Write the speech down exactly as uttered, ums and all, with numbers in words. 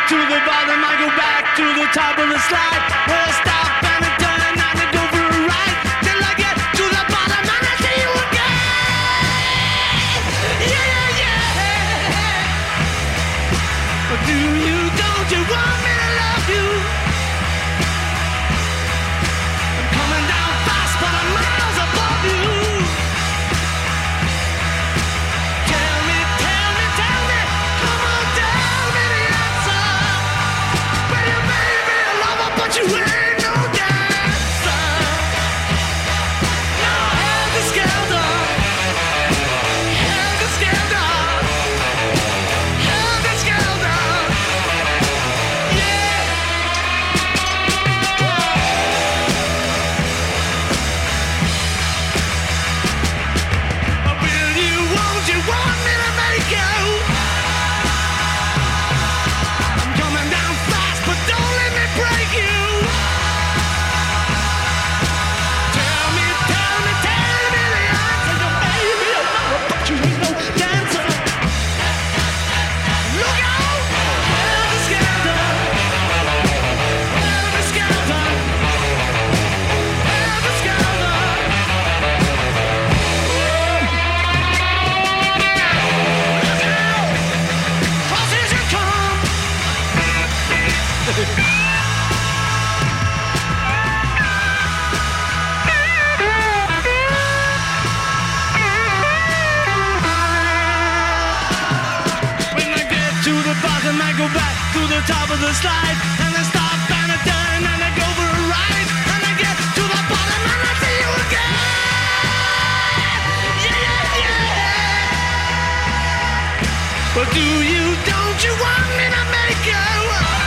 to the bottom, I go back to the top of the slide. Where I stop and I turn and I go for a ride. Till I get to the bottom and I see you again. Yeah, yeah, yeah. But do you, don't you want me to love you? I'm coming down fast, but I'm miles above you. Tell me, tell me, tell me, come on, tell me the answer. Well, you may be a lover, but you ain't no dancer. Now, helter skelter, helter skelter, helter skelter, yeah. Will you, won't you want me to make you? I'm coming down fast, but don't let me break you. Tell me, tell me, tell me the answer. You may be a lover, but you ain't no dancer. Look out! Helter skelter, helter skelter, helter skelter. Look out! 'Cause here you come. When I get to the bottom, I go back to the top of the slide. And I stop and I turn and I go for a ride. And I get to the bottom and I see you again. Yeah, yeah, yeah. But do you, don't you want me to make you?